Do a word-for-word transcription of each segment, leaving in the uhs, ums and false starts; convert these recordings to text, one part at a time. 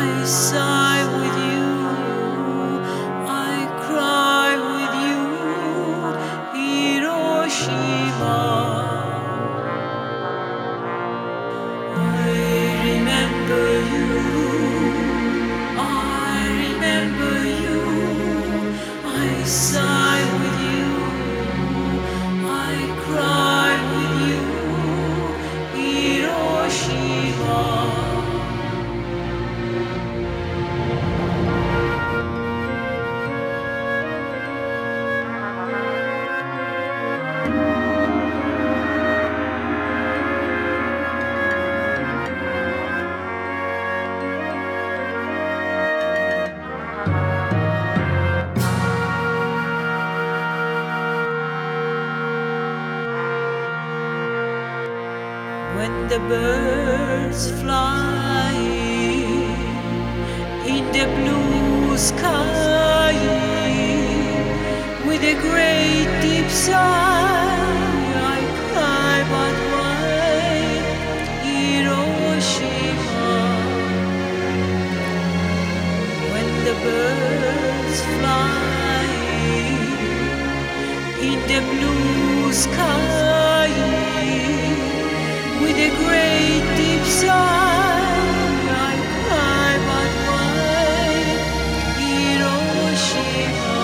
I sigh with you, I cry with you, Hiroshima. I remember you, I remember you, I sigh with you, I cry with you, Hiroshima. When the birds fly in the blue sky with a great deep sigh, I cry, but why, Hiroshima? When the birds fly in the blue sky with a great deep sigh, I cry, but why, Hiroshima?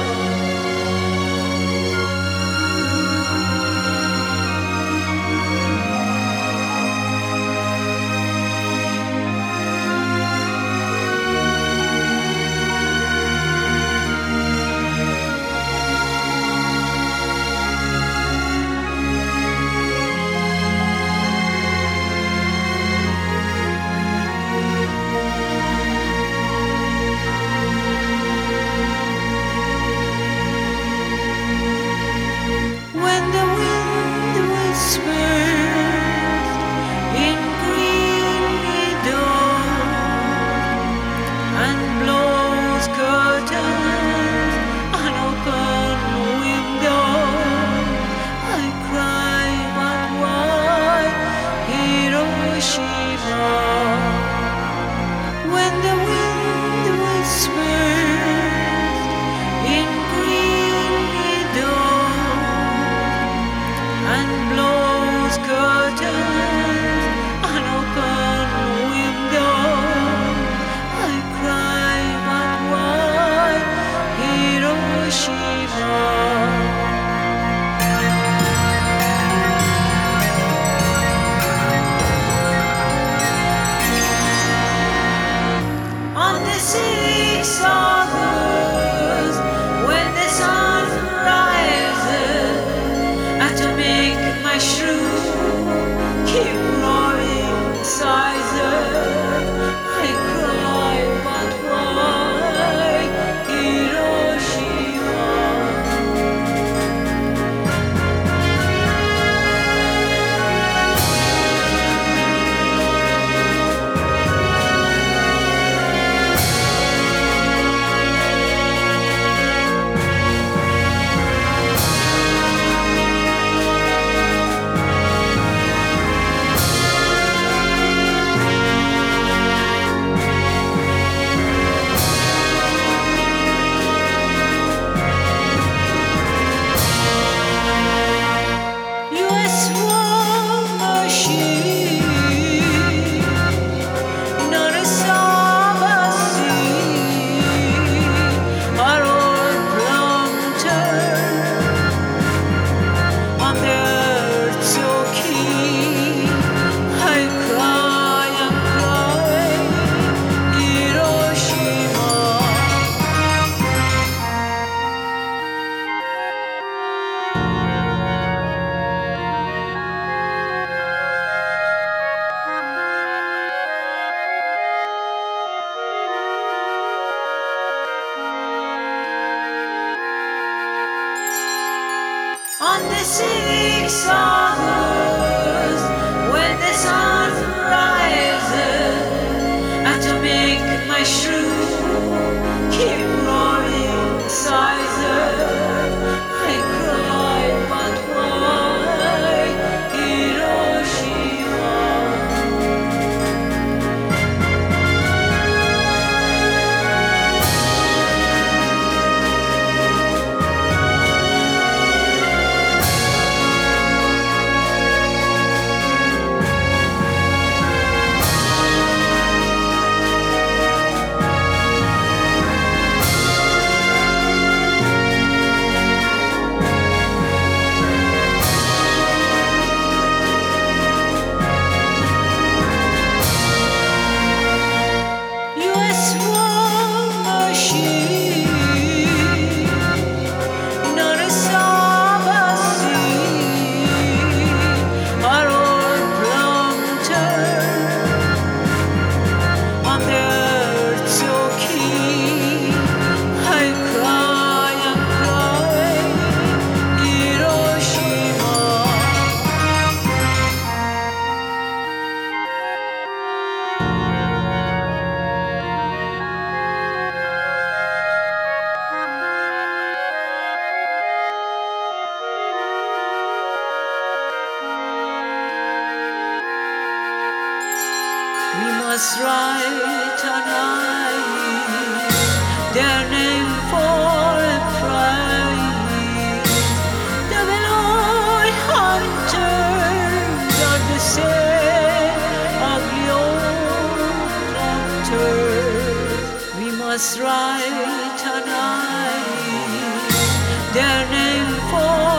When the wind whispers in green meadows and blows curtains on open windows, I cry, but why, Hiroshima? When the wind whispers in green meadows and blows curtains on open windows, I cry, but why, Hiroshima? On the sixth of August, when the sun rises, atomic mushroom keep roaring sizes, I cry, but why, Hiroshima? U S war machine, not a sea, are all planted on the earth so keen. I cry and cry, Hiroshima. On the sixth of August, when the sun rises, atomic mushroom keep roaring sizes, I cry, but why, Hiroshima? must write a night their name for a prize. The Veloy hunters are the same ugly old planters. We must write a night their name for